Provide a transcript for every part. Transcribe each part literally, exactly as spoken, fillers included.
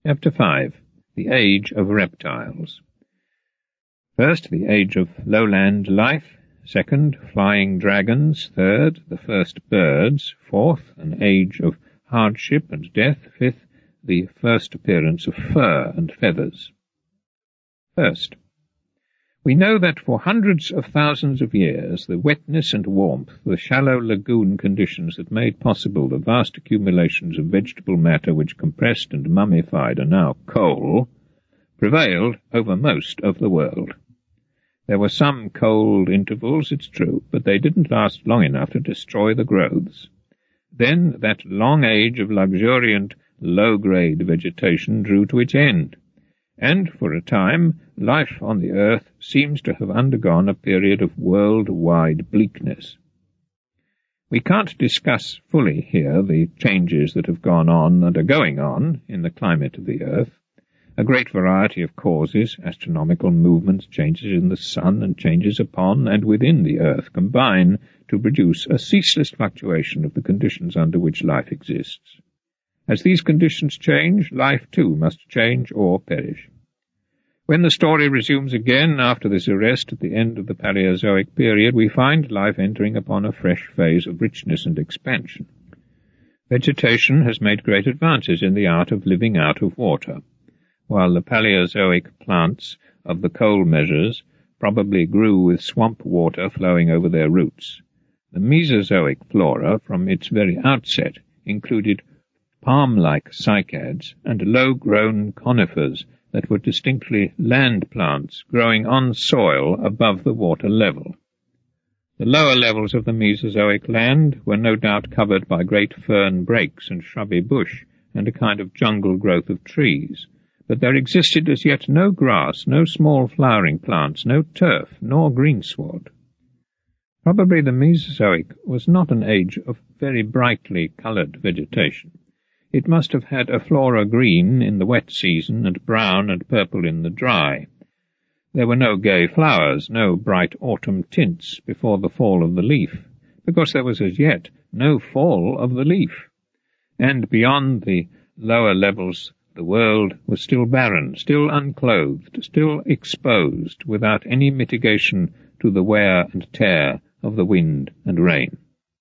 Chapter five. The Age of Reptiles. First, the age of lowland life. Second, flying dragons. Third, the first birds. Fourth, an age of hardship and death. Fifth, the first appearance of fur and feathers. First, we know that for hundreds of thousands of years the wetness and warmth, the shallow lagoon conditions that made possible the vast accumulations of vegetable matter which compressed and mummified are now coal, prevailed over most of the world. There were some cold intervals, it's true, but they didn't last long enough to destroy the growths. Then that long age of luxuriant, low-grade vegetation drew to its end, and for a time life on the earth seems to have undergone a period of world-wide bleakness. We can't discuss fully here the changes that have gone on and are going on in the climate of the earth. A great variety of causes, astronomical movements, changes in the sun, and changes upon and within the earth combine to produce a ceaseless fluctuation of the conditions under which life exists. As these conditions change, life too must change or perish. When the story resumes again after this arrest at the end of the Paleozoic period, we find life entering upon a fresh phase of richness and expansion. Vegetation has made great advances in the art of living out of water, while the Paleozoic plants of the coal measures probably grew with swamp water flowing over their roots. The Mesozoic flora, from its very outset, included palm-like cycads and low-grown conifers that were distinctly land plants growing on soil above the water level. The lower levels of the Mesozoic land were no doubt covered by great fern brakes and shrubby bush and a kind of jungle growth of trees, but there existed as yet no grass, no small flowering plants, no turf, nor greensward. Probably the Mesozoic was not an age of very brightly coloured vegetation. It must have had a flora green in the wet season and brown and purple in the dry. There were no gay flowers, no bright autumn tints before the fall of the leaf, because there was as yet no fall of the leaf. And beyond the lower levels the world was still barren, still unclothed, still exposed, without any mitigation to the wear and tear of the wind and rain.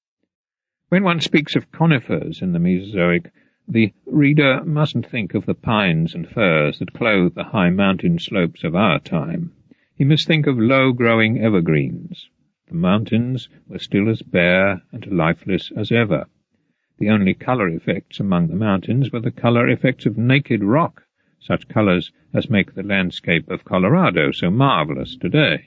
When one speaks of conifers in the Mesozoic, the reader mustn't think of the pines and firs that clothe the high mountain slopes of our time. He must think of low-growing evergreens. The mountains were still as bare and lifeless as ever. The only colour effects among the mountains were the colour effects of naked rock, such colours as make the landscape of Colorado so marvellous today.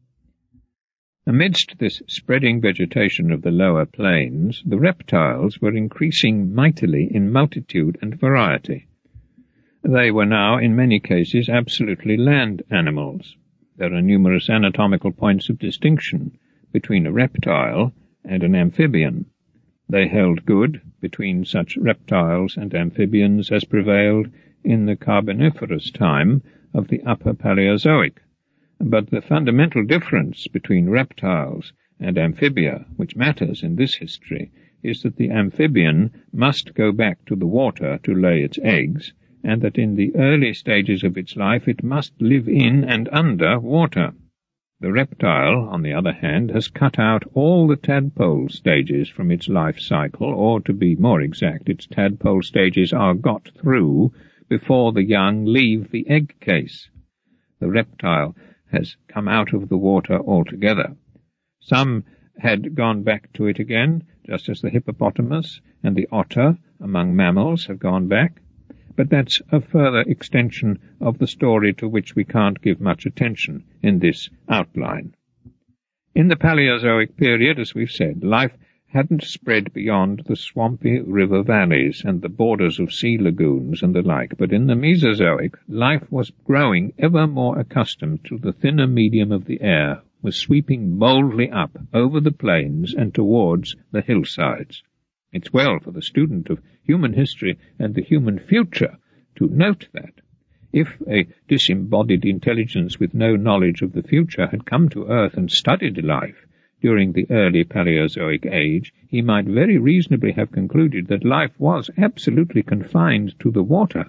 Amidst this spreading vegetation of the lower plains, the reptiles were increasing mightily in multitude and variety. They were now, in many cases, absolutely land animals. There are numerous anatomical points of distinction between a reptile and an amphibian. They held good between such reptiles and amphibians as prevailed in the Carboniferous time of the Upper Paleozoic. But the fundamental difference between reptiles and amphibia, which matters in this history, is that the amphibian must go back to the water to lay its eggs, and that in the early stages of its life it must live in and under water. The reptile, on the other hand, has cut out all the tadpole stages from its life cycle, or, to be more exact, its tadpole stages are got through before the young leave the egg case. The reptile has come out of the water altogether. Some had gone back to it again, just as the hippopotamus and the otter among mammals have gone back, but that's a further extension of the story to which we can't give much attention in this outline. In the Paleozoic period, as we've said, life hadn't spread beyond the swampy river valleys and the borders of sea lagoons and the like, but in the Mesozoic, life was growing ever more accustomed to the thinner medium of the air, was sweeping boldly up over the plains and towards the hillsides. It's well for the student of human history and the human future to note that. If a disembodied intelligence with no knowledge of the future had come to Earth and studied life during the early Paleozoic age, he might very reasonably have concluded that life was absolutely confined to the water,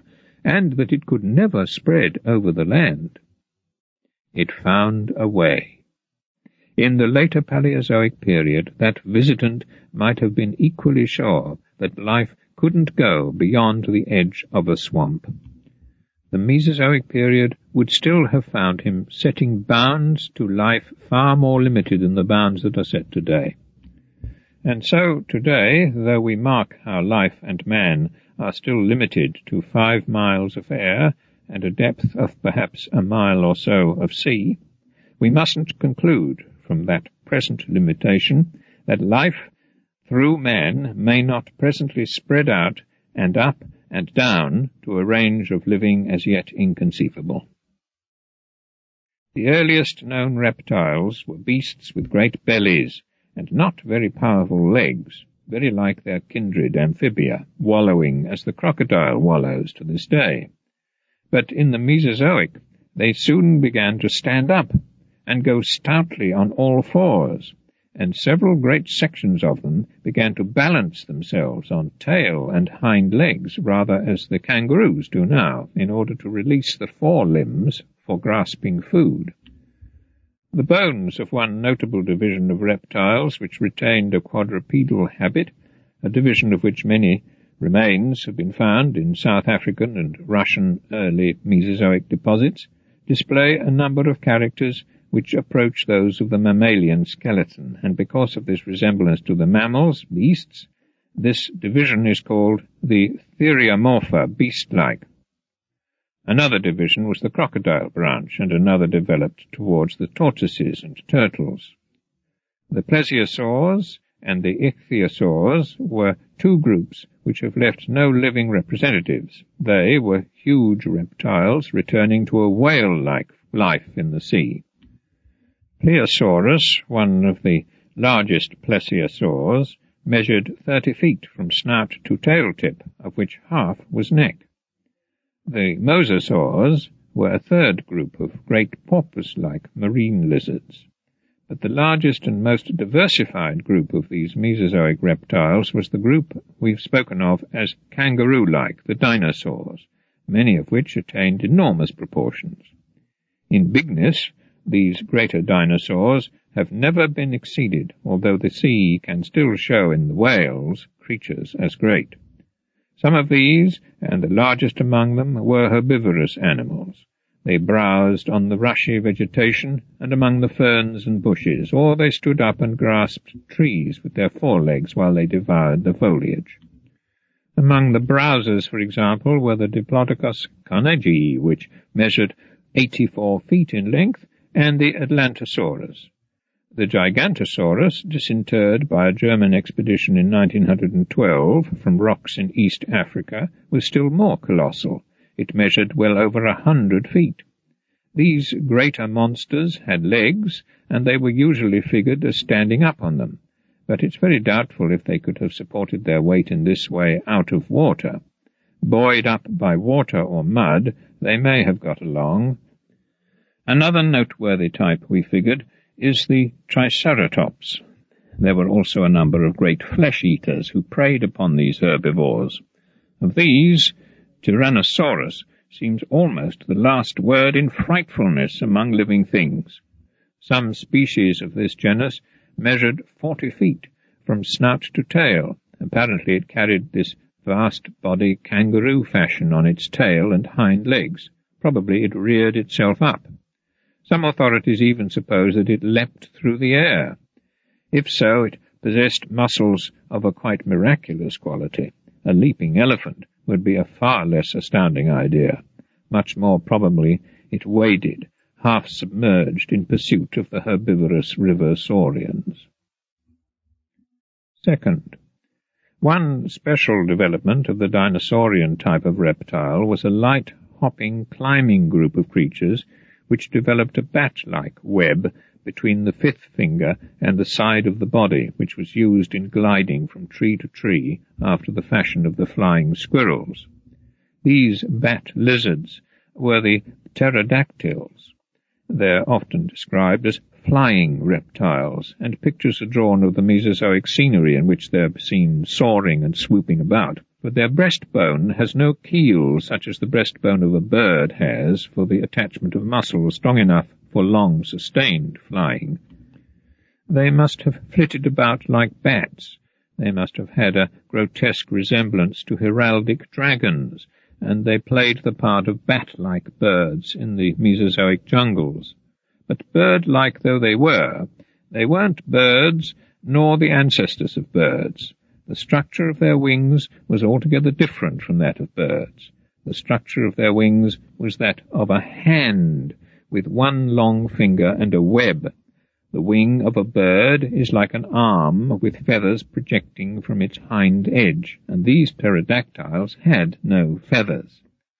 and that it could never spread over the land. It found a way. In the later Paleozoic period, that visitant might have been equally sure that life couldn't go beyond the edge of a swamp. The Mesozoic period would still have found him setting bounds to life far more limited than the bounds that are set today. And so, today, though we mark how life and man are still limited to five miles of air and a depth of perhaps a mile or so of sea, we mustn't conclude from that present limitation that life through man may not presently spread out and up and down to a range of living as yet inconceivable. The earliest known reptiles were beasts with great bellies and not very powerful legs, very like their kindred amphibia, wallowing as the crocodile wallows to this day. But in the Mesozoic they soon began to stand up and go stoutly on all fours, and several great sections of them began to balance themselves on tail and hind legs, rather as the kangaroos do now, in order to release the fore limbs for grasping food. The bones of one notable division of reptiles which retained a quadrupedal habit, a division of which many remains have been found in South African and Russian early Mesozoic deposits, display a number of characters which approach those of the mammalian skeleton, and because of this resemblance to the mammals, beasts, this division is called the Theriomorpha, beast-like. Another division was the crocodile branch, and another developed towards the tortoises and turtles. The plesiosaurs and the ichthyosaurs were two groups which have left no living representatives. They were huge reptiles returning to a whale-like life in the sea. Plesiosaurus, one of the largest plesiosaurs, measured thirty feet from snout to tail tip, of which half was neck. The mosasaurs were a third group of great porpoise-like marine lizards. But the largest and most diversified group of these Mesozoic reptiles was the group we've spoken of as kangaroo-like, the dinosaurs, many of which attained enormous proportions. In bigness, these greater dinosaurs have never been exceeded, although the sea can still show in the whales creatures as great. Some of these, and the largest among them, were herbivorous animals. They browsed on the rushy vegetation and among the ferns and bushes, or they stood up and grasped trees with their forelegs while they devoured the foliage. Among the browsers, for example, were the Diplodocus carnegii, which measured eighty-four feet in length, and the Atlantosaurus. The Gigantosaurus, disinterred by a German expedition in nineteen twelve from rocks in East Africa, was still more colossal. It measured well over a hundred feet. These greater monsters had legs, and they were usually figured as standing up on them, but it's very doubtful if they could have supported their weight in this way out of water. Buoyed up by water or mud, they may have got along. Another noteworthy type, we figured, is the Triceratops. There were also a number of great flesh-eaters who preyed upon these herbivores. Of these, Tyrannosaurus seems almost the last word in frightfulness among living things. Some species of this genus measured forty feet, from snout to tail. Apparently it carried this vast body kangaroo fashion on its tail and hind legs. Probably it reared itself up. Some authorities even suppose that it leapt through the air. If so, it possessed muscles of a quite miraculous quality. A leaping elephant would be a far less astounding idea. Much more probably it waded, half submerged, in pursuit of the herbivorous river saurians. Second, one special development of the dinosaurian type of reptile was a light, hopping, climbing group of creatures which developed a bat-like web between the fifth finger and the side of the body, which was used in gliding from tree to tree after the fashion of the flying squirrels. These bat lizards were the pterodactyls. They're often described as flying reptiles, and pictures are drawn of the Mesozoic scenery in which they're seen soaring and swooping about. but their breastbone has no keel such as the breastbone of a bird has for the attachment of muscles strong enough for long sustained flying. They must have flitted about like bats. They must have had a grotesque resemblance to heraldic dragons, and they played the part of bat-like birds in the Mesozoic jungles. But bird-like though they were, they weren't birds nor the ancestors of birds. The structure of their wings was altogether different from that of birds. The structure of their wings was that of a hand, with one long finger and a web. The wing of a bird is like an arm with feathers projecting from its hind edge, and these pterodactyls had no feathers.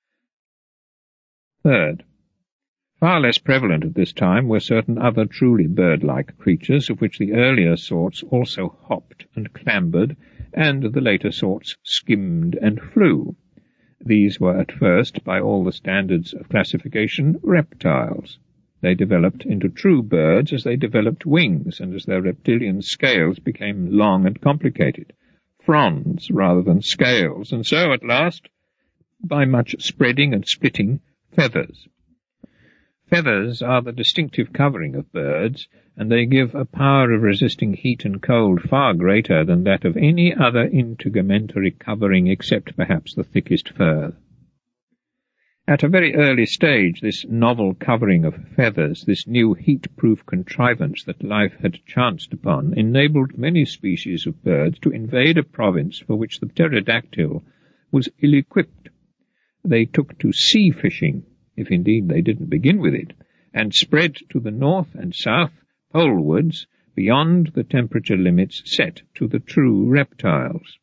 Third, far less prevalent at this time were certain other truly bird-like creatures, of which the earlier sorts also hopped and clambered, and the later sorts skimmed and flew. These were at first, by all the standards of classification, reptiles. They developed into true birds as they developed wings, and as their reptilian scales became long and complicated, fronds rather than scales, and so, at last, by much spreading and splitting, feathers. Feathers are the distinctive covering of birds, and they give a power of resisting heat and cold far greater than that of any other integumentary covering except perhaps the thickest fur. At a very early stage, this novel covering of feathers, this new heat-proof contrivance that life had chanced upon, enabled many species of birds to invade a province for which the pterodactyl was ill-equipped. They took to sea-fishing, if indeed they didn't begin with it, and spread to the north and south, polewards, beyond the temperature limits set to the true reptiles.